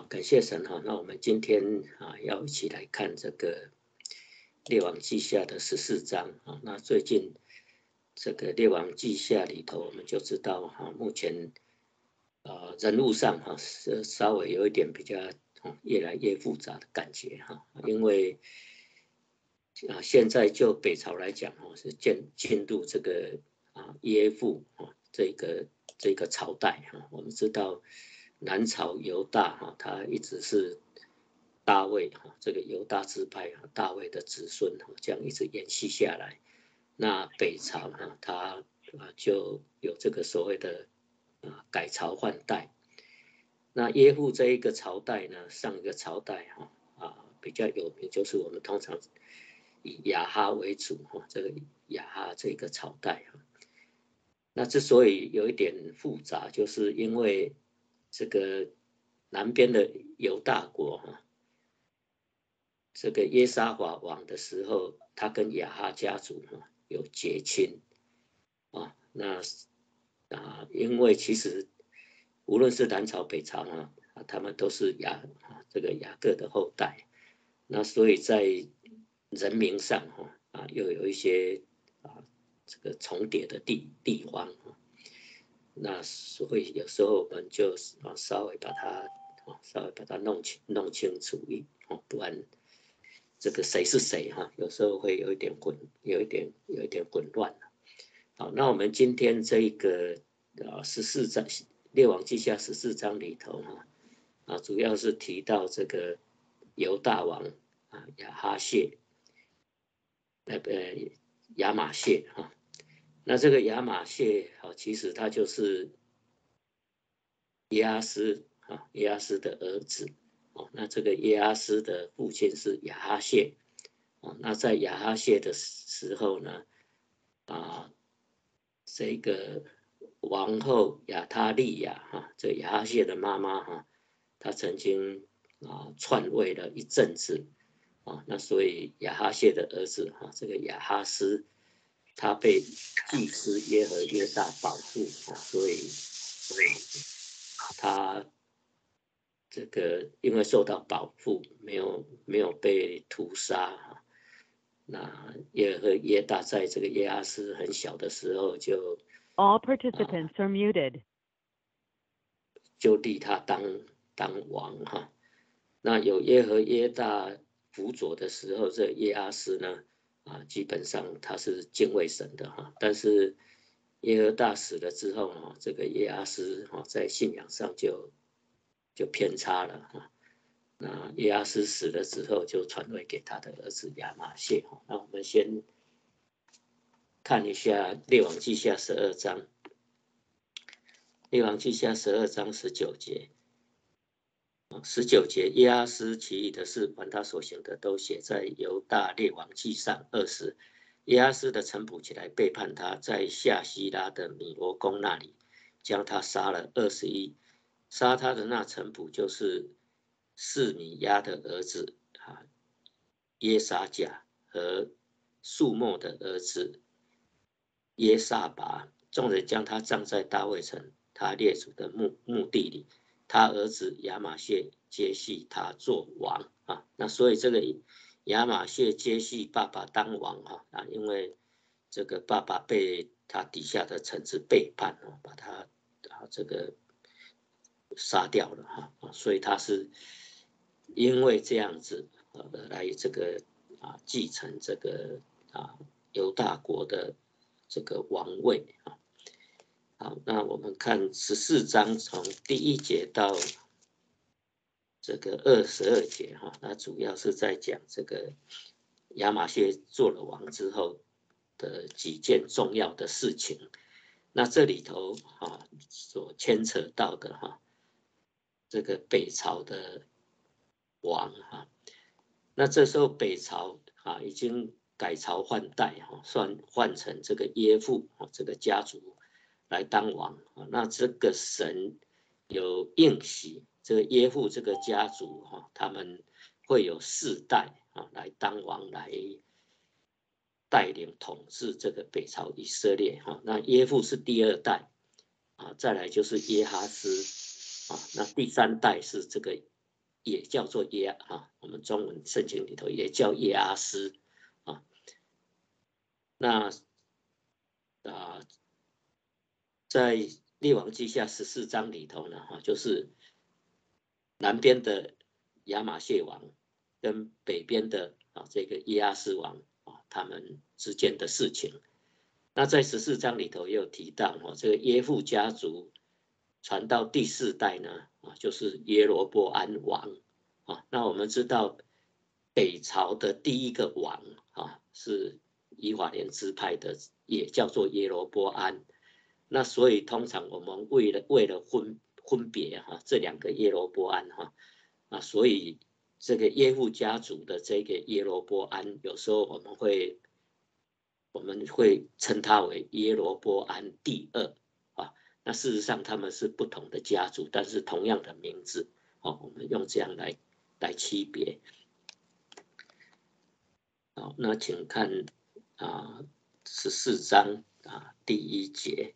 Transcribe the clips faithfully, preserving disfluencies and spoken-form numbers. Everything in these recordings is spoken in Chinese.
感谢神哈。那我们今天啊，要一起来看这个列王记下的十四章啊。那最近这个列王记下里头，我们就知道哈，目前啊人物上哈是稍微有一点比较越来越复杂的感觉哈，因为啊现在就北朝来讲哈，是进进入这个啊耶父啊这个这个朝代哈。我们知道南朝犹大哈，他一直是大卫哈，这个犹大支派哈，大卫的子孙哈，这样一直延续下来。那北朝哈，他啊就有这个所谓的啊改朝换代。那耶户这一个朝代呢，上一个朝代哈啊比较有名，就是我们通常以亚哈为主哈，这个亚哈这个朝代哈。那之所以有一点复杂，就是因为这个南边的犹大国哈，这个耶沙法王的时候，他跟亚哈家族哈有结亲啊。那啊，因为其实无论是南朝北朝啊，他们都是雅啊这个雅各的后代。那所以在人名上哈啊，又有一些啊这个重叠的地地方。那所以有时候我们就啊稍微把它啊稍微把它弄清弄清楚一哦，不然这个谁是谁哈，有时候会有一点混，有一点有一点混乱。好，那我们今天这个啊十四章列王记下十四章里头哈啊，主要是提到这个犹大王啊亚哈谢，呃呃亚玛谢哈。那这个亚玛谢啊，其实他就是耶阿斯啊，耶阿斯的儿子哦。那这个耶阿斯的父亲是亚哈谢哦。那在亚哈谢的时候呢，啊，这个王后亚他利亚哈，这亚哈谢的妈妈哈，她曾经啊篡位了一阵子啊。那所以亚哈谢的儿子哈，这个亚哈斯，他被祭司耶和约大保护啊，所以所以他这个因为受到保护，没有没有被屠杀哈。那耶和耶大在这个耶阿斯很小的时候就 All participants are muted. 就立他当当王哈。那有耶和耶大辅佐的时候，这耶阿斯呢啊，基本上他是敬畏神的哈。但是耶和大死了之后哈，这个耶阿斯哈在信仰上就就偏差了哈。那耶阿斯死了之后，就传位给他的儿子亚玛谢哈。那我们先看一下列王记下十二章，列王记下十二章十九节。十九节，耶阿斯其余的事，凡他所行的，都写在犹大列王记上。二十，耶阿斯的臣仆起来背叛他，在夏希拉的米罗宫那里将他杀了。二十一，杀他的那臣仆就是示米亚的儿子啊耶沙甲和素莫的儿子耶撒拔，众人将他葬在大卫城他列祖的墓墓地里。他儿子亚玛谢接续他做王啊。那所以这个亚玛谢接续爸爸当王哈啊，因为这个爸爸被他底下的臣子背叛啊，把他啊这个杀掉了哈啊，所以他是因为这样子呃来这个啊继承这个啊犹大国的这个王位啊。好，那我们看十四章从第一节到这个二十二节哈，那主要是在讲这个亚玛谢做了王之后的几件重要的事情。那这里头啊所牵扯到的哈，这个北朝的王哈，那这时候北朝啊已经改朝换代哈，算换成这个耶父啊这个家族来当王啊。那这个神有应许，这个耶父这个家族哈，他们会有四代啊来当王，来带领统治这个北朝以色列哈。那耶父是第二代啊，再来就是耶哈斯啊，那第三代是这个也叫做耶啊，我们中文圣经里头也叫耶阿斯啊。那啊，在列王记下十四章里头呢，哈，就是南边的亚玛谢王跟北边的啊这个耶阿斯王啊，他们之间的事情。那在十四章里头也有提到，哦，这个耶户家族传到第四代呢，啊，就是耶罗波安王啊。那我们知道北朝的第一个王啊是以法莲支派的，也叫做耶罗波安。那所以通常我们为了为了分分别哈这两个耶罗波安哈啊，所以这个耶户家族的这个耶罗波安，有时候我们会。我们会称他为耶罗波安第二啊。那事实上他们是不同的家族，但是同样的名字，哦，我们用这样来来区别。好，那请看啊十四章啊第一节，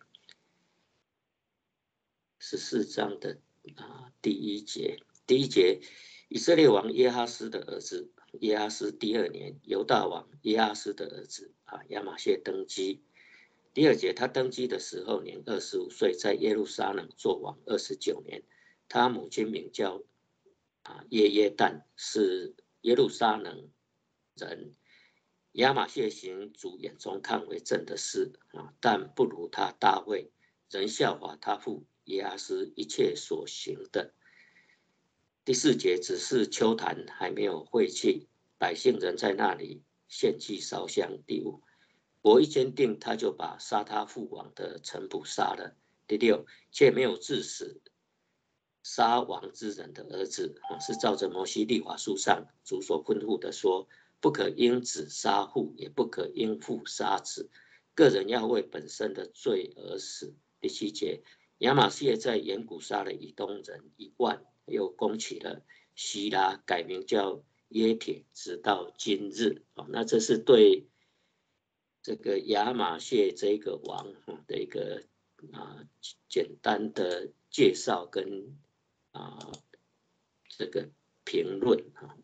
十四章的啊第一节，第一节，以色列王耶哈斯的儿子。耶阿斯第二年，犹大王耶阿斯的儿子啊亚玛谢登基。第二节，他登基的时候年二十五岁，在耶路撒冷做王二十九年。他母亲名叫啊耶耶旦，是耶路撒冷人。亚玛谢行主眼中看为正的事啊，但不如他大卫，人效法他父耶阿斯一切所行的。第四节，只是丘坛还没有废弃，百姓仍在那里献祭烧香。第五，国一坚定，他就把杀他父王的臣仆杀了。第六，却没有治死杀王之人的儿子，是照着摩西律法书上主所吩咐的说，不可因子杀父，也不可因父杀子，个人要为本身的罪而死。第七节，亚玛谢在远古杀了以东人一万，又攻取了希拉，改名叫耶铁，直到今日。那这是对这个亚玛谢这个王的一个啊简单的介绍跟啊这个评论啊。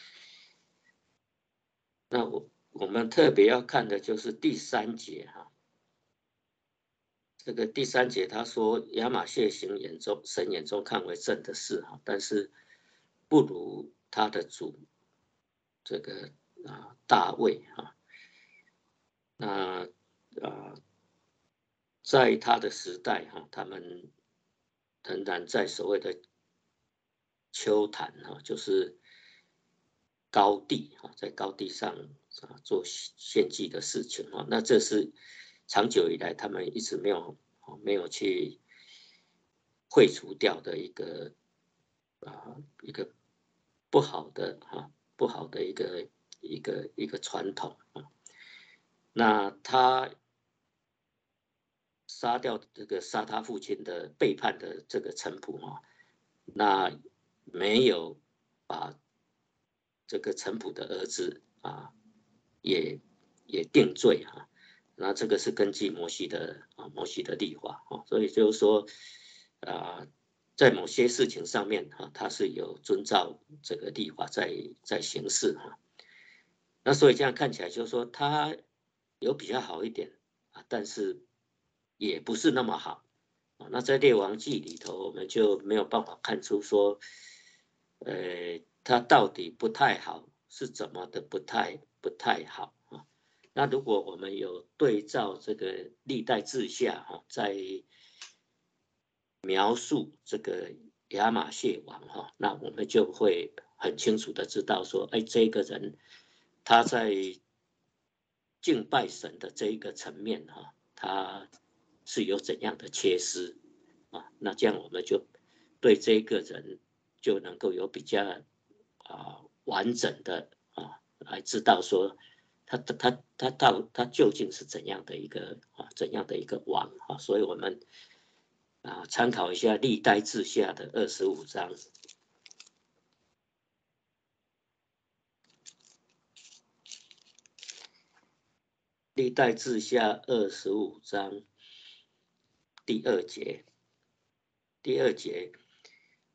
那我我们特别要看的就是第三节哈。这个第三节他说亚玛谢行眼中神眼中看为正的事哈，但是不如他的主这个啊大卫哈。那啊在他的时代哈，他们仍然在所谓的丘坛哈，就是高地哈，在高地上啊做献祭的事情哈。那这是长久以来他们一直没有没有去废除掉的一个啊一个不好的哈不好的一个一个一个传统啊。那他杀掉这个杀他父亲的背叛的这个臣仆哈，那没有把这个臣仆的儿子啊也也定罪哈。那这个是根据摩西的啊摩西的律法啊，所以就是说啊，在某些事情上面哈，他是有遵照这个律法在在行事哈。那所以这样看起来就是说他有比较好一点啊，但是也不是那么好。那在列王记里头，我们就没有办法看出说，呃，他到底不太好是怎么的不太不太好啊？那如果我们有对照这个历代志下哈，在描述这个亚玛谢王哈，那我们就会很清楚的知道说，哎，这个人他在敬拜神的这一个层面哈，他是有怎样的缺失啊？那这样我们就对这个人就能够有比较啊完整的啊来知道说他他他他到他究竟是怎样的一个啊怎样的一个王啊？所以我们啊参考一下历代志下的二十五章。历代志下二十五章第二节，第二节，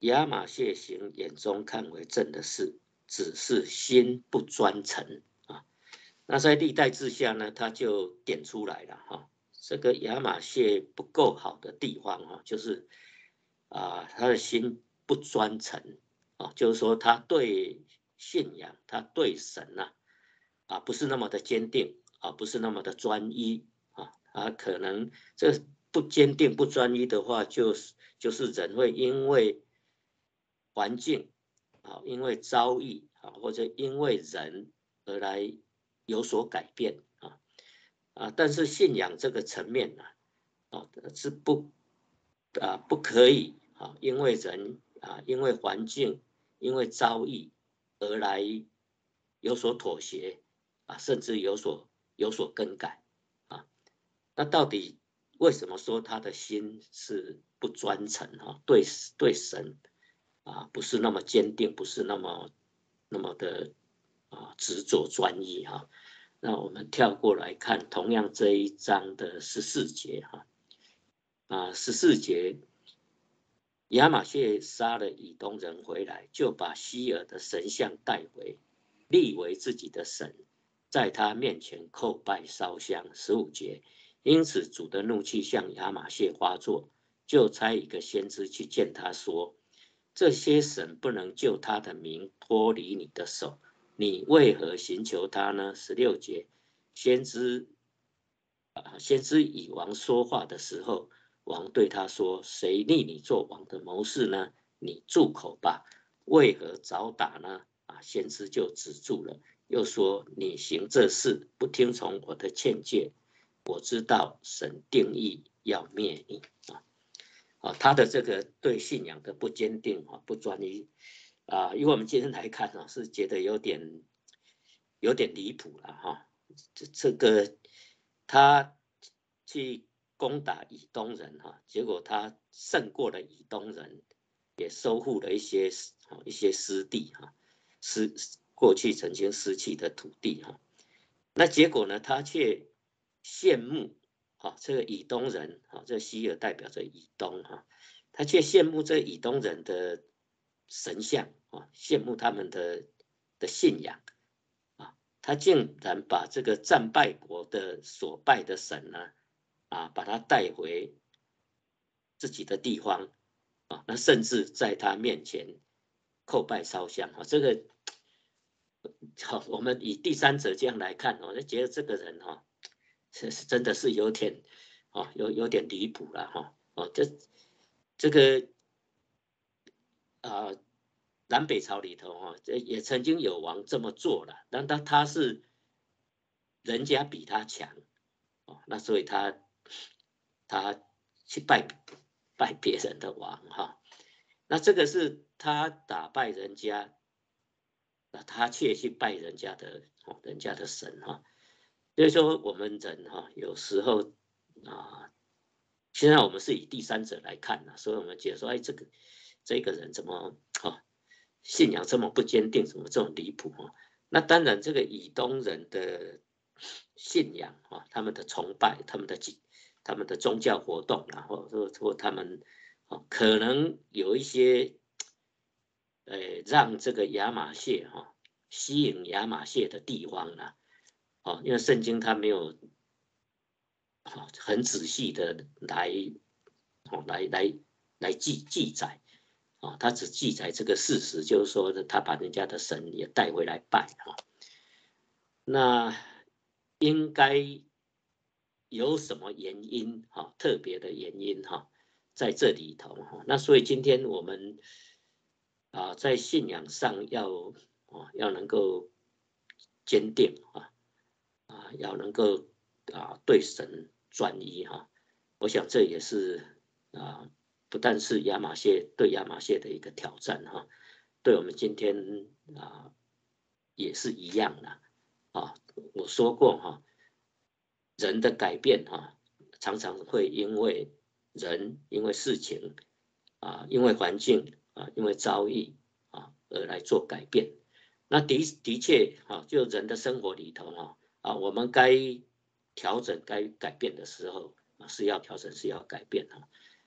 亚玛谢行眼中看为正的事，只是心不专诚啊。那在历代志下呢，他就点出来了哈，这个亚玛谢不够好的地方哈，就是啊，他的心不专诚啊，就是说他对信仰，他对神呐啊，不是那么的坚定啊，不是那么的专一啊，他可能这不坚定不专一的话，就是就是人会因为环境啊，因为遭遇啊，或者因为人而来有所改变啊啊，但是信仰这个层面呢啊是不啊不可以啊，因为人啊，因为环境，因为遭遇而来有所妥协啊，甚至有所有所更改啊。那到底为什么说他的心是不专诚啊？对对神啊，不是那么坚定，不是那么那么的啊执着专一哈、啊。那我们跳过来看，同样这一章的十四节哈啊，十四节，亚玛谢杀了以东人回来，就把希尔的神像带回，立为自己的神，在他面前叩拜烧香。十五节，因此主的怒气向亚玛谢发作，就差一个先知去见他说：这些神不能救他的民脱离你的手，你为何寻求他呢？十六节，先知啊，先知以王说话的时候，王对他说：谁立你做王的谋士呢？你住口吧！为何早打呢？啊，先知就止住了，又说：你行这事不听从我的劝诫，我知道神定义要灭你啊。啊，他的这个对信仰的不坚定啊，不专一啊，以我们今天来看啊，是觉得有点有点离谱了哈。这这个他去攻打以东人哈，结果他胜过了以东人，也收复了一些一些失地哈，失过去曾经失去的土地哈。那结果呢，他却羡慕。啊，这个以东人啊，这希尔代表着以东哈，他却羡慕这以东人的神像啊，羡慕他们的的信仰啊，他竟然把这个战败国的所拜的神呢啊，把他带回自己的地方啊，那甚至在他面前叩拜烧香啊，这个好，我们以第三者这样来看，我就觉得这个人哈。是是真的是有点，哦，有有点离谱了哈，哦，这这个啊、呃，南北朝里头哈，这也曾经有王这么做了，但他他是人家比他强，哦，那所以他他去拜拜别人的王哈，那这个是他打败人家，那他却去拜人家的哦，人家的神哈。所以说，我们人哈，有时候啊，现在我们是以第三者来看的，所以我们觉得说，哎，这个这个人怎么啊，信仰这么不坚定，怎么这么离谱啊？那当然，这个以东人的信仰啊，他们的崇拜，他们的他们的宗教活动，然后说说他们啊，可能有一些呃，让这个亚玛谢哈吸引亚玛谢的地方呢。哦，因为圣经它没有很仔细的来哦来来来记记载啊，它只记载这个事实，就是说他把人家的神也带回来拜啊。那应该有什么原因哈？特别的原因哈，在这里头哈。那所以今天我们啊，在信仰上要啊要能够坚定啊。啊，要能够啊对神专一哈，我想这也是啊不但是亚马逊对亚马逊的一个挑战哈，对我们今天啊也是一样的啊。我说过哈，人的改变哈，常常会因为人因为事情啊，因为环境啊，因为遭遇啊而来做改变。那的的确啊，就人的生活里头哈。啊，我们该调整、该改变的时候啊，是要调整，是要改变啊。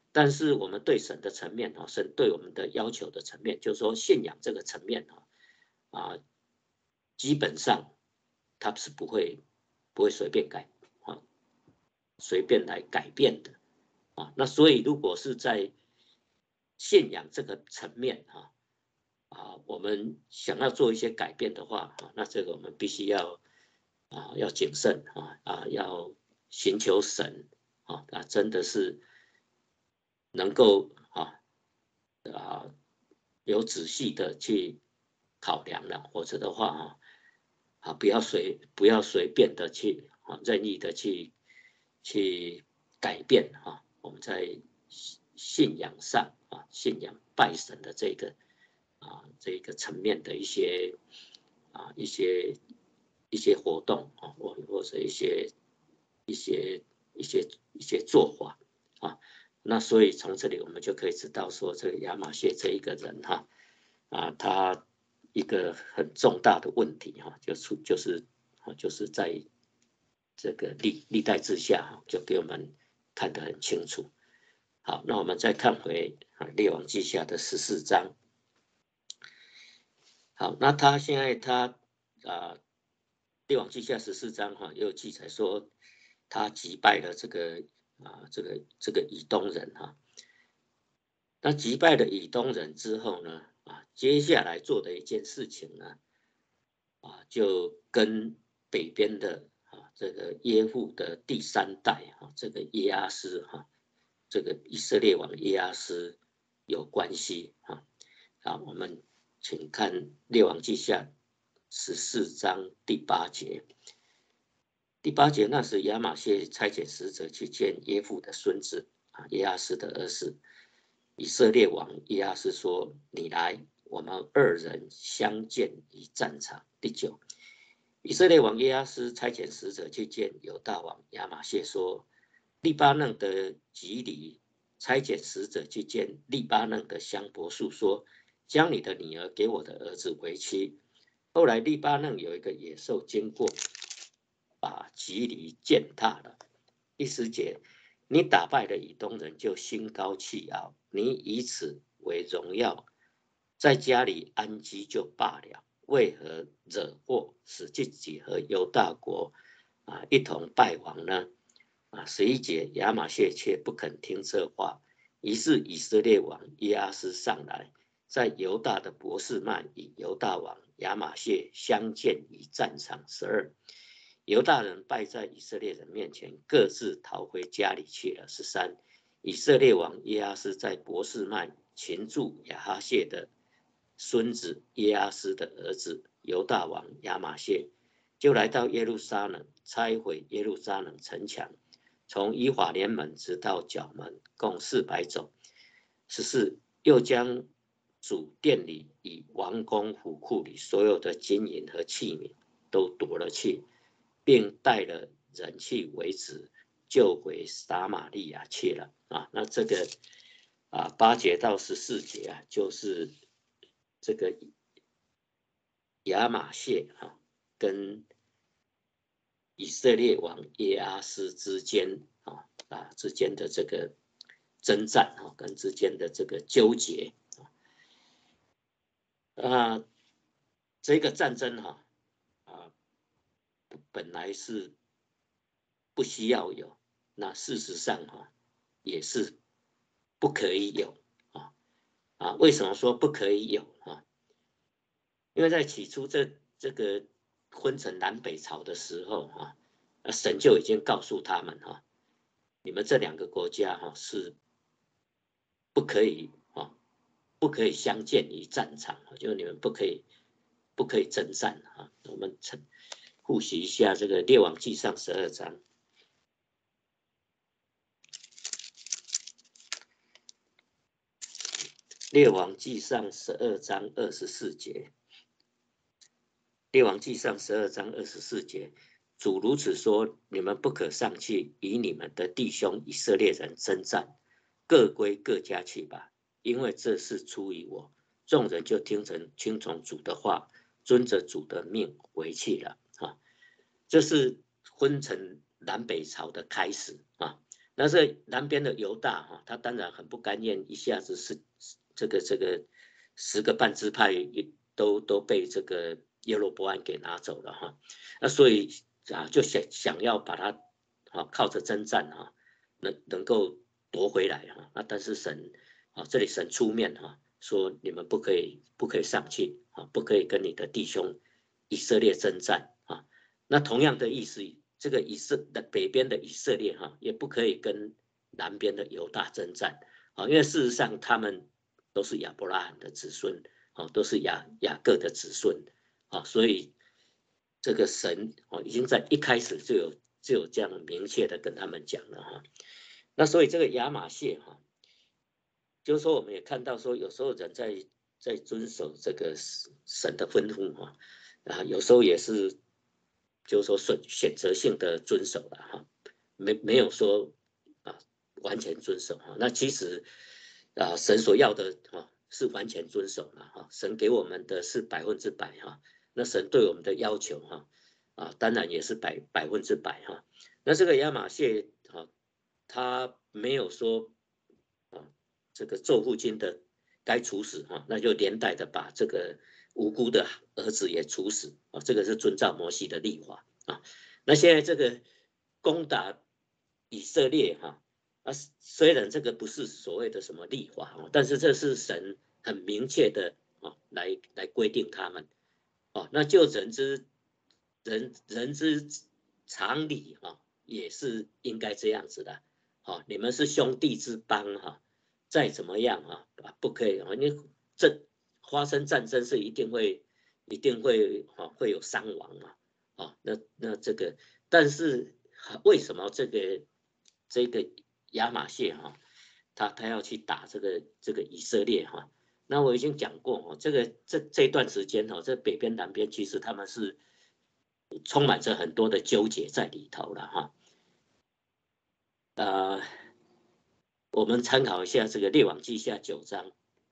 但是我们对神的层面啊，神对我们的要求的层面，就是说信仰这个层面啊，啊，基本上他是不会不会随便改啊，随便来改变的啊。那所以如果是在信仰这个层面啊，啊，我们想要做一些改变的话啊，那这个我们必须要啊要谨慎啊啊要寻求神啊啊，真的是能够啊啊有仔细的去考量了，否则的话啊啊不要随不要随便的去啊任意的去去改变啊我们在信仰上啊信仰拜神的这个啊这个层面的一些啊一些一些活动啊或或者一些一些一些一些做法啊。那所以从这里我们就可以知道说，这个亚马逊这一个人哈啊，他一个很重大的问题哈，就是就是就是在这个历历代之下，就给我们看得很清楚。好，那我们再看回啊《列王记下》的十四章。好，那他现在他啊《列王记下》十四章哈，又记载说他击败了这个啊这个这个以东人哈。那击败了以东人之后呢，啊，接下来做的一件事情呢，啊，就跟北边的啊这个耶户的第三代啊，这个耶阿斯哈，这个以色列王耶阿斯有关系啊。啊，我们请看列王记下十四章第八节。第八节，那时亚玛谢差遣使者去见耶户的孙子啊，耶阿斯的儿子。以色列王耶阿斯说：“你来，我们二人相见于战场。”第九，以色列王耶阿斯差遣使者去见犹大王亚玛谢说：“利巴嫩的吉里差遣使者去见利巴嫩的香柏树说：将你的女儿给我的儿子为妻。后来利巴嫩有一个野兽经过，把吉里践踏了。”第十节，你打败了以东人，就心高气傲，你以此为荣耀，在家里安居就罢了，为何惹祸，使自己和犹大国啊一同败亡呢？啊，十一节，亚玛谢却不肯听这话，于是以色列王耶阿斯上来，在犹大的伯示麦与犹大王亚玛谢相见于战场。十二，犹大人败在以色列人面前，各自逃回家里去了。十三，以色列王耶阿斯在伯示麦擒住亚哈谢的孙子耶阿斯的儿子犹大王亚玛谢，就来到耶路撒冷，拆毁耶路撒冷城墙，从以法莲门直到角门，共四百种。十四，又将主殿里与王宫府库里所有的金银和器皿都夺了去，并带了人去为子，救回撒玛利亚去了啊。那这个啊八节到十四节啊，就是这个亚玛谢啊跟以色列王耶阿斯之间啊啊之间的这个征战啊，跟之间的这个纠结啊，这个战争哈啊本来是不需要有，那事实上哈也是不可以有啊啊，为什么说不可以有啊？因为在起初这这个分成南北朝的时候啊，神就已经告诉他们哈，你们这两个国家哈是不可以啊，不可以相见于战场，就你们不可以不可以征战啊。我们复习一下这个列王纪上十二章。列王纪上十二章二十四节，列王纪上十二章二十四节，主如此说：你们不可上去与你们的弟兄以色列人征战，各归各家去吧，因为这是出于我。众人就听从听从主的话，遵着主的命回去了啊。这是分成南北朝的开始啊。 那这南边的犹大哈，他当然很不甘愿，一下子是这个这个十个半支派都都被这个耶罗波安给拿走了哈，那所以啊就想想要把他啊靠着征战哈，能能够夺回来哈，那但是神啊这里神出面哈，说你们不可以不可以上去啊，不可以跟你的弟兄以色列征战啊，那同样的意思。这个以色的北边的以色列哈，也不可以跟南边的犹大征战啊，因为事实上他们都是亚伯拉罕的子孙啊，都是雅雅各的子孙啊，所以这个神啊已经在一开始就有就有这样明确的跟他们讲了哈。那所以这个亚玛谢哈，就是说我们也看到说，有时候人在在遵守这个神的吩咐哈，啊，有时候也是。就是说选选择性的遵守了哈，没没有说啊完全遵守哈。那其实啊神所要的哈是完全遵守了哈，神给我们的是百分之百哈。那神对我们的要求哈啊当然也是百百分之百哈。那这个亚玛谢哈，他没有说啊这个咒父亲的该处死哈，那就连带的把这个。无辜的儿子也处死啊，这个是遵照摩西的律法啊。那现在这个攻打以色列哈啊，虽然这个不是所谓的什么律法啊，但是这是神很明确的啊来来规定他们哦。那就人之人人之常理啊，也是应该这样子的。好，你们是兄弟之邦哈，再怎么样啊，不可以啊，你这。发生战争是一定会一定会啊会有伤亡嘛啊那那这个但是为什么这个这个亚玛谢哈他他要去打这个这个以色列哈？那我已经讲过哦，这个这这段时间哈，这北边南边其实他们是充满着很多的纠结在里头了哈。呃，我们参考一下这个列王记下九章。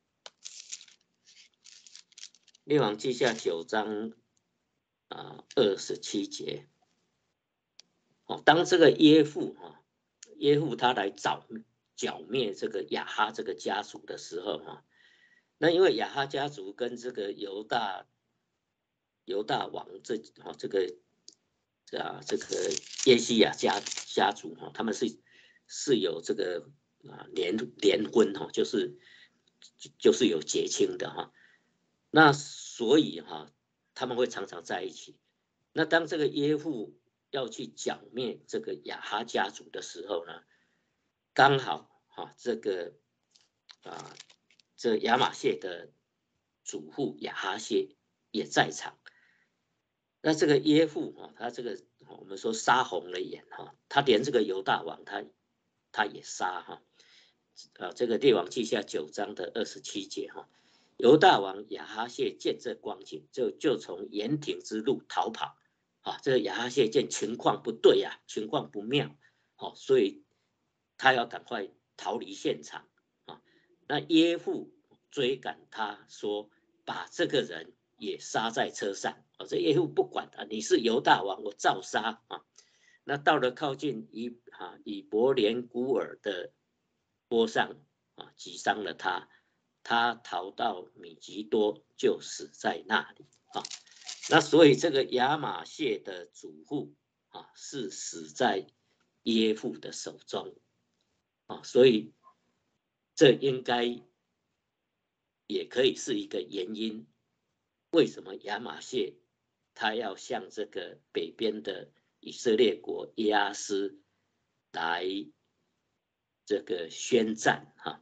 列王记下九章啊二十七节，哦，当这个耶户哈耶户他来剿剿灭这个亚哈这个家族的时候哈，那因为亚哈家族跟这个犹大犹大王这哈这个啊这个耶西亚家家族哈，他们是是有这个啊联联婚哈，就是就是有结亲的哈。那所以哈，他们会常常在一起。那当这个耶户要去剿灭这个亚哈家族的时候呢，刚好哈这个啊这亚玛谢的祖父亚哈谢也在场。那这个耶户哈，他这个我们说杀红了眼哈，他连这个犹大王他他也杀哈。啊，这个列王记下九章的二十七节哈。犹大王亚哈谢见这光景，就就从盐亭之路逃跑。啊，这个亚哈谢见情况不对呀、啊，情况不妙，好、哦，所以他要赶快逃离现场。啊，那耶户追赶他说，把这个人也杀在车上。啊，这耶户不管啊，你是犹大王，我照杀啊。那到了靠近以啊以伯连古尔的坡上啊，击伤了他。他逃到米吉多，就死在那里啊。那所以这个亚玛谢的祖父啊，是死在耶户的手中啊，所以这应该也可以是一个原因，为什么亚玛谢他要向这个北边的以色列国耶阿斯来这个宣战哈？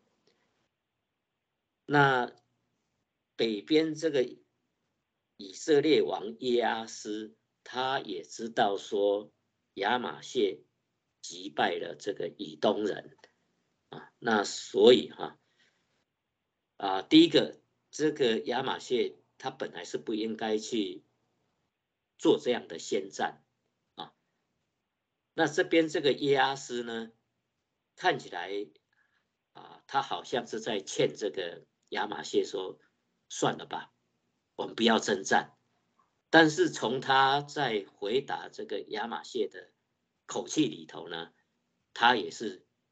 那北边这个以色列王耶阿斯，他也知道说亚玛谢击败了这个以东人啊，那所以哈啊，第一个这个亚玛谢他本来是不应该去做这样的宣战啊。那这边这个耶阿斯呢，看起来啊，他好像是在劝这个亚玛谢说，算了吧，我们不要征战。但是从他在回答这个亚玛谢的口气里头呢，他也是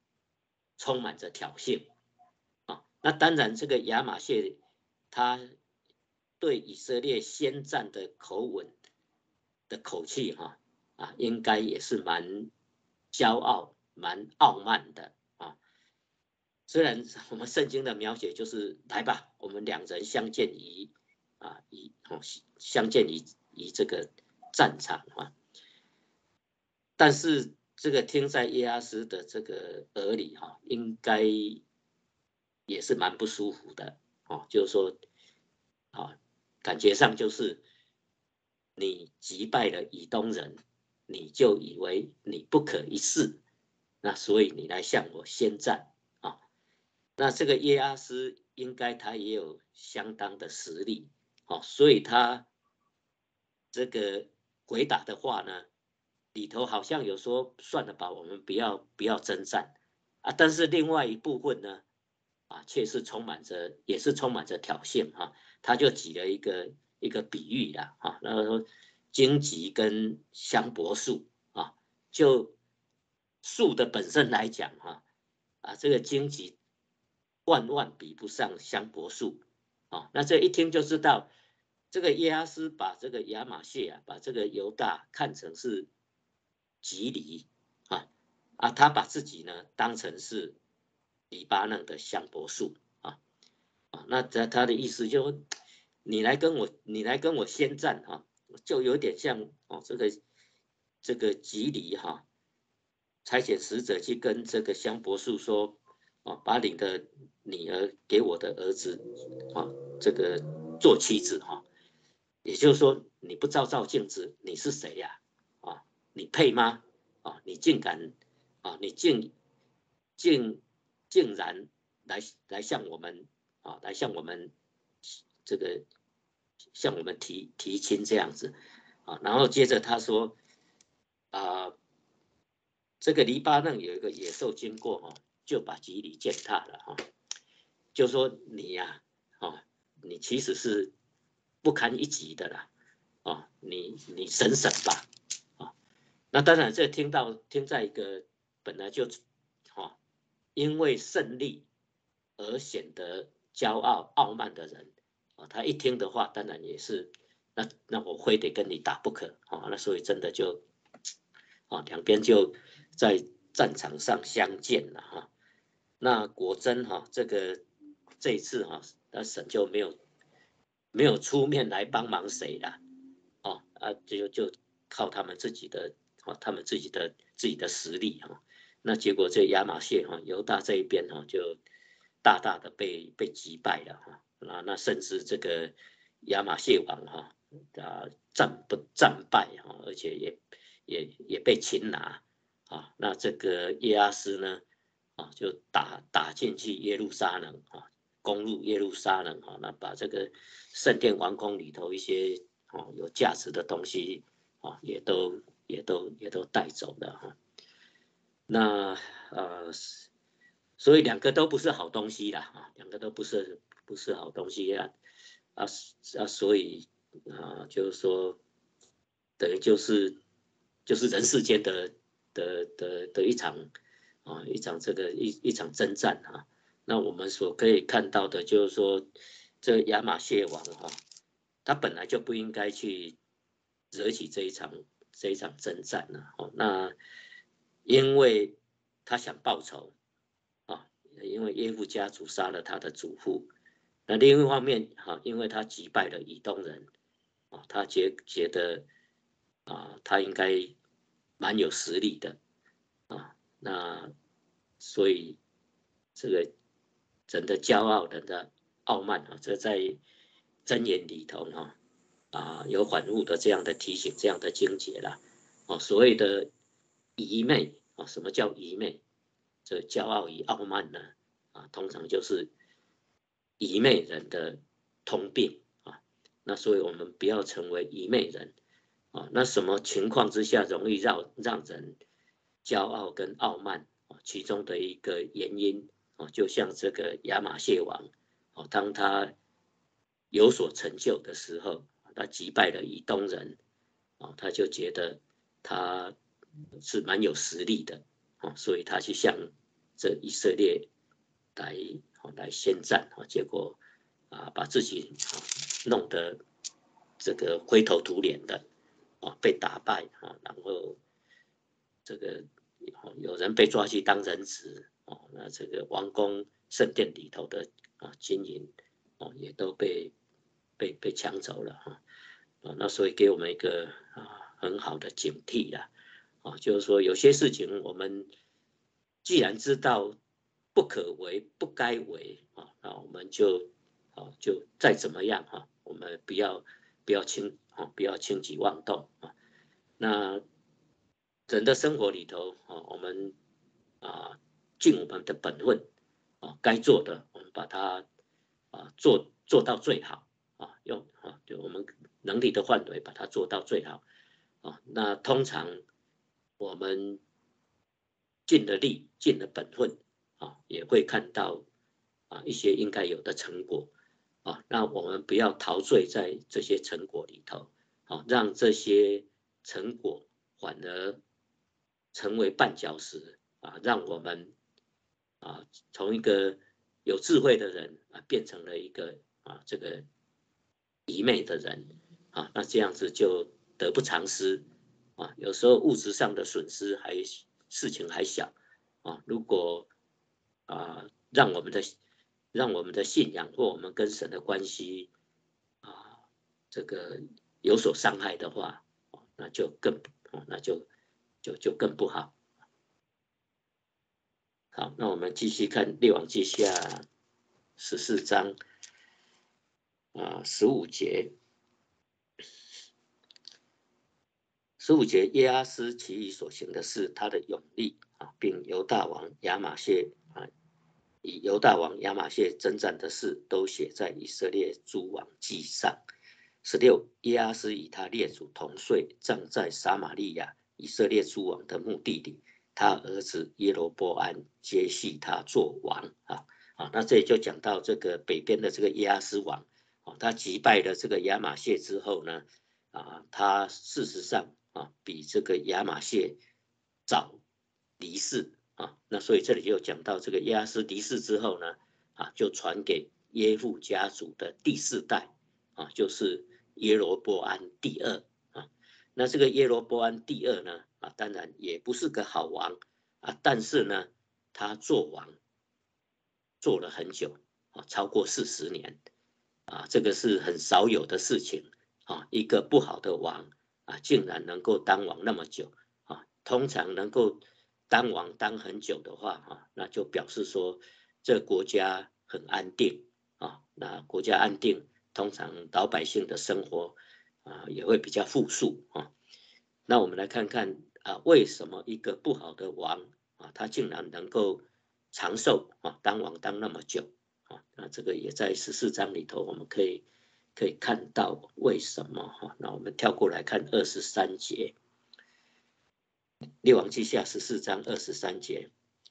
充满着挑衅啊。那当然，这个亚玛谢他对以色列先战的口吻的口气哈啊，应该也是蛮骄傲、蛮傲慢的啊。虽然我们圣经的描写就是来吧，我们两人相见于啊以哦相见于于这个战场啊，但是这个听在耶阿斯的这个耳里哈，应该也是蛮不舒服的哦，就是说啊，感觉上就是你击败了以东人，你就以为你不可一世，那所以你来向我宣战啊。那这个耶阿斯应该他也有相当的实力哦，所以他这个回答的话呢，里头好像有说算了吧，我们不要不要征战啊，但是另外一部分呢，啊，却是充满着也是充满着挑衅哈、啊，他就举了一个一个比喻啦啊，那个说荆棘跟香柏树啊，就树的本身来讲哈啊，这个荆棘万万比不上香柏树啊，那这一听就知道。这个耶阿斯把这个亚玛谢啊，把这个犹大看成是吉藜啊啊，他把自己呢当成是黎巴嫩的香柏树啊啊，那他他的意思就你来跟我你来跟我宣战啊，就有点像哦这个这个吉藜哈，差遣使者去跟这个香柏树说哦，把你的女儿给我的儿子啊，这个做妻子哈。也就是说，你不照照镜子，你是谁呀、啊？啊，你配吗？啊，你竟敢啊，你竟竟竟然来来向我们啊，来向我们这个向我们提提亲这样子啊，然后接着他说啊，这个黎巴嫩有一个野兽经过哈、啊，就把吉里践踏了哈、啊，就说你呀啊，啊，你其实是不堪一击的啦。哦，你你省省吧，啊，那当然这听到听在一个本来就，哦，因为胜利而显得骄傲傲慢的人，啊，他一听的话，当然也是，那那我非得跟你打不可，啊，那所以真的就，啊，两边就在战场上相见了哈，那果真哈，这个这一次哈，那神就没有没有出面来帮忙谁了。哦啊，就就靠他们自己的哦，他们自己的自己的实力哈、哦。那结果这亚玛谢哈、哦、犹大这一边哈、哦、就大大的被被击败了哈、哦。那那甚至这个亚玛谢王哈啊战不战败哈、哦，而且也也也被擒拿啊。那这个耶阿斯呢啊就打打进去耶路撒冷啊，攻入耶路撒冷啊，那把这个圣殿王宫里头一些哦，有价值的东西啊，也都也都也都带走了哈。那呃，所以两个都不是好东西啦啊，两个都不是不是好东西啊啊啊，所以啊，就是说等于就是就是人世间的的的的一场啊一场这个一一场征战啊。那我们所可以看到的就是说，这亚玛谢王哈、啊。他本来就不应该去惹起这一场这一场征战了、哦。那因为他想报仇啊，因为耶夫家族杀了他的祖父。那另一方面啊，因为他击败了以东人啊，他觉觉得啊，他应该蛮有实力的啊。那所以这个人的骄傲，人的傲慢啊，这在箴言里头哈。啊，有反复的这样的提醒，这样的经节啦。哦，所谓的愚昧啊，什么叫愚昧？这骄傲与傲慢呢？啊，通常就是愚昧人的通病啊。那所以我们不要成为愚昧人啊。那什么情况之下容易让让人骄傲跟傲慢啊？其中的一个原因啊，就像这个亚玛谢王哦，当他有所成就的时候。他击败了以东人，哦，他就觉得他是蛮有实力的，哦，所以他去向这以色列来来宣战，结果啊把自己弄得这个灰头土脸的，啊被打败啊，然后这个有人被抓去当人质，哦，那这个王宫圣殿里头的啊金银哦也都被被被抢走了哈，啊那所以给我们一个啊很好的警惕啦，啊就是说有些事情我们既然知道不可为不该为啊，那我们就啊就再怎么样哈，我们不要不要轻啊不要轻举妄动啊，那人的生活里头啊，我们啊尽我们的本分啊，该做的我们把它啊做做到最好啊，用啊就我们能力的范围把它做到最好啊。那通常我们尽了力、尽了本分啊，也会看到啊一些应该有的成果啊。那我们不要陶醉在这些成果里头啊，让这些成果反而成为绊脚石啊，让我们啊从一个有智慧的人啊变成了一个啊这个愚昧的人啊，那这样子就得不偿失啊。有时候物质上的损失还事情还小啊，如果啊让我们的让我们的信仰或我们跟神的关系啊这个有所伤害的话，那就更那就就就更不好。好，那我们继续看列王记下十四章啊十五节。十五节，耶阿斯其余所行的事，他的勇力啊，并犹大王亚玛谢啊，以犹大王亚玛谢征战的事，都写在以色列诸王记上。十六，耶阿斯与他列祖同睡，葬在撒玛利亚以色列诸王的墓地里。他儿子耶罗波安接续他做王啊啊，那这里就讲到这个北边的这个耶阿斯王啊，他击败了这个亚玛谢之后呢，啊，他事实上啊比这个亚玛谢早离世啊，那所以这里就讲到这个耶阿斯离世之后呢，啊就传给耶户家族的第四代啊，就是耶罗波安第二啊，那这个耶罗波安第二呢啊，当然也不是个好王啊，但是呢，他做王做了很久啊，超过四十年啊，这个是很少有的事情啊，一个不好的王啊，竟然能够当王那么久啊，通常能够当王当很久的话啊，那就表示说这国家很安定啊，那国家安定，通常老百姓的生活啊也会比较富庶啊。那我们来看看啊，为什么一个不好的王啊，他竟然能够长寿啊，当王当那么久啊？那这个也在十四章里头，我们可以可以看到为什么哈。那我们跳过来看二十三节，列王记下十四章二十三节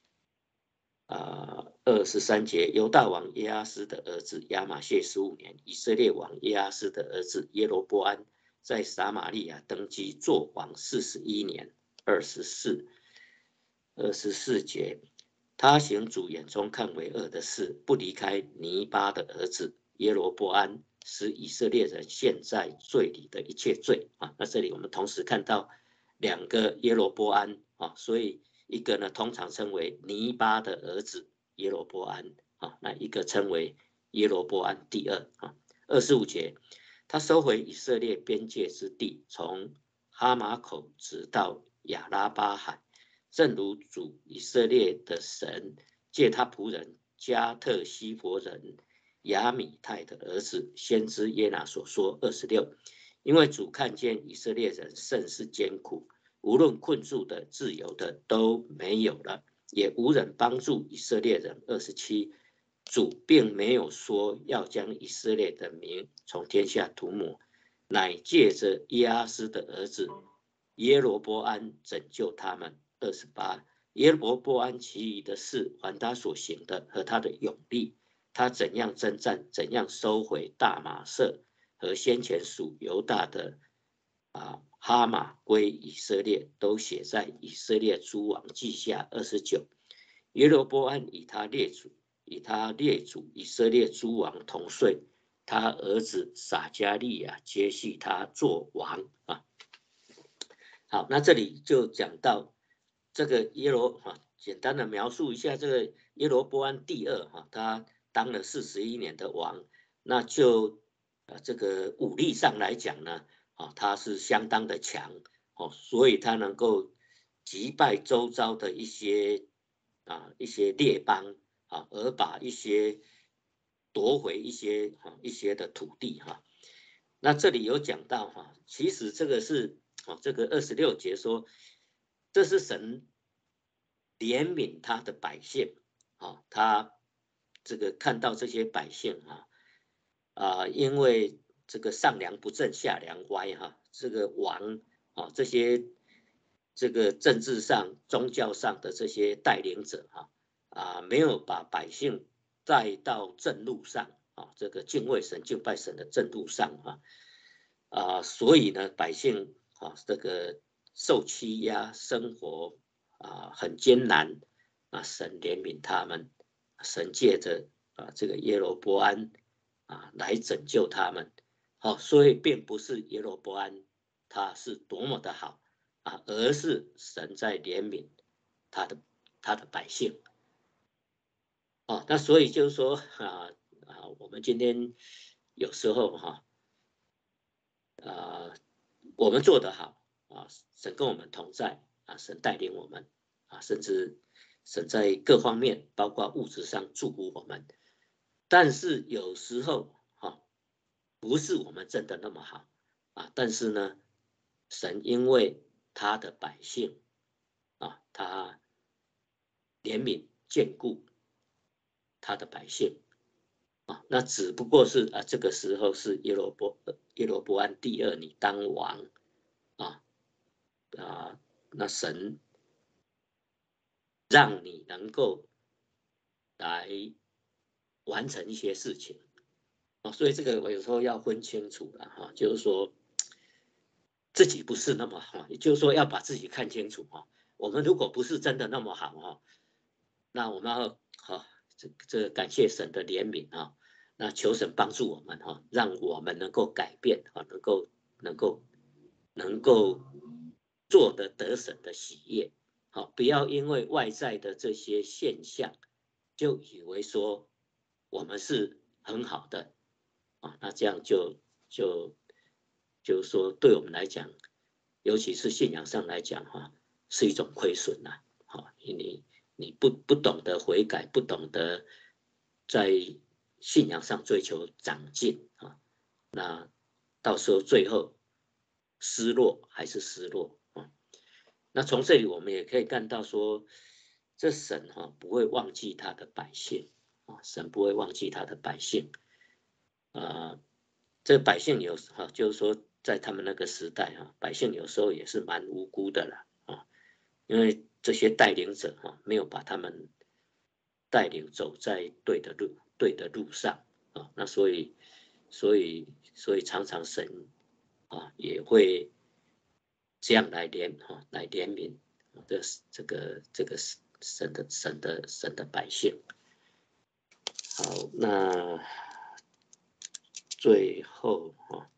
啊，二十三节，犹大王耶阿斯的儿子亚玛谢十五年，以色列王耶阿斯的儿子耶罗波安在撒玛利亚登基做王四十一年。二十四，二十四节，他行主眼中看为恶的事，不离开尼巴的儿子耶罗波安，使以色列人陷在罪里的一切罪啊。那这里我们同时看到两个耶罗波安啊，所以一个呢通常称为尼巴的儿子耶罗波安啊，那一个称为耶罗波安第二啊。二十五节，他收回以色列边界之地，从哈马口直到亚拉巴海，正如主以色列的神借他仆人加特希伯人亚米泰的儿子先知耶拿所说。二十六，因为主看见以色列人甚是艰苦，无论困住的、自由的都没有了，也无人帮助以色列人。二十七，主并没有说要将以色列的名从天下涂抹，乃借着耶阿斯的儿子耶罗波安拯救他们。二十八，耶罗波安其余的事，还他所行的和他的勇力，他怎样征战，怎样收回大马色和先前属犹大的啊哈马归以色列，都写在以色列诸王记下。二十九， 耶罗波安与他列祖与他列祖以色列诸王同睡，他儿子撒迦利亚接续他做王啊。好，那这里就讲到这个耶罗哈，简单的描述一下这个耶罗波安第二哈，他当了四十一年的王，那就呃这个武力上来讲呢，啊他是相当的强哦，所以他能够击败周遭的一些啊一些列邦啊，而把一些夺回一些啊一些的土地哈。那这里有讲到哈，其实这个是。哦，这个二十六节说，这是神怜悯他的百姓，哦，他这个看到这些百姓啊，啊，因为这个上梁不正下梁歪哈，这个王啊，这些这个政治上、宗教上的这些带领者哈，啊，没有把百姓带到正路上啊，这个敬畏神、敬拜神的正路上啊，啊，所以呢，百姓。啊，这个受欺压，生活啊很艰难，啊，神怜悯他们，神借着啊这个耶罗波安啊来拯救他们，好、哦，所以并不是耶罗波安他是多么的好啊，而是神在怜悯他的他的百姓，哦，那所以就是说啊啊，我们今天有时候哈啊、呃，我们做得好。啊，神跟我们同在啊，神带领我们啊，甚至神在各方面，包括物质上祝福我们。但是有时候哈、啊，不是我们真的那么好啊，但是呢，神因为他的百姓啊，他怜悯眷顾他的百姓啊，那只不过是啊，这个时候是耶罗波耶罗波安第二，你当王啊。啊，那神让你能够来完成一些事情啊，所以这个我有时候要分清楚了哈，就是说自己不是那么好，也就是说要把自己看清楚哈。我们如果不是真的那么好哈，那我们要哈这这感谢神的怜悯啊，那求神帮助我们哈，让我们能够改变啊，能够能够能够做得得神的喜悦。好，不要因为外在的这些现象，就以为说我们是很好的啊，那这样就就就是说，对我们来讲，尤其是信仰上来讲哈，是一种亏损呐。好，你你不不懂得悔改，不懂得在信仰上追求长进啊，那到时候最后失落还是失落啊。那从这里我们也可以看到说，这神哈、啊、不会忘记他的百姓啊，神不会忘记他的百姓啊。这百姓有哈、啊，就是说在他们那个时代哈、啊，百姓有时候也是蛮无辜的啦啊，因为这些带领者哈、啊、没有把他们带领走在对的路对的路上啊，那所以所以所以常常神啊也会这样来怜哈来怜悯这这个这个神的神的神的百姓。好，那最后哈，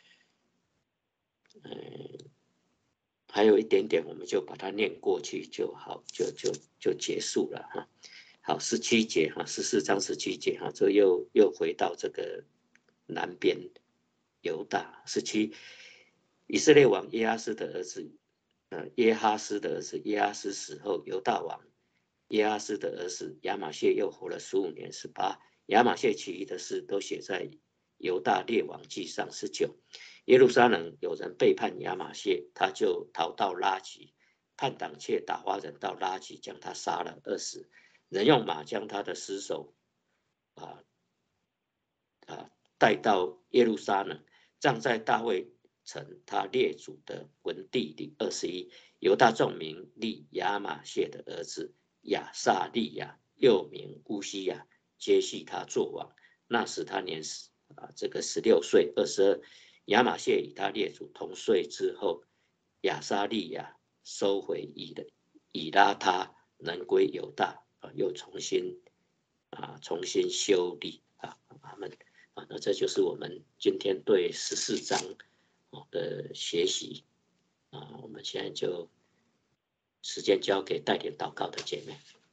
嗯，还有一点点，我们就把它念过去就好，就就就结束了哈。好，十七节哈，十四章十七节哈，这又又回到这个南边犹大十七，以色列王耶哈斯的儿子，呃，耶哈斯的儿子耶哈斯死后，犹大王耶哈斯的儿子亚玛谢又活了十五年，十八，亚玛谢其余的事都写在犹大列王记上。十九，耶路撒冷有人背叛亚玛谢，他就逃到拉吉，叛党却打发人到拉吉将他杀了。二十，人用马将他的尸首啊啊带到耶路撒冷，葬在大卫城他列祖的坟地里。二十一，犹大众民立亚玛谢的儿子亚撒利亚，又名乌西亚，接续他作王。那时他年啊这个十六岁。二十二，亚玛谢与他列祖同睡之后，亚撒利亚收回以的以拉他，能归犹大。 啊又重新啊重新修理啊，阿们啊，那这就是我们今天对十四章的学习啊，我们现在就时间交给带领祷告的姐妹。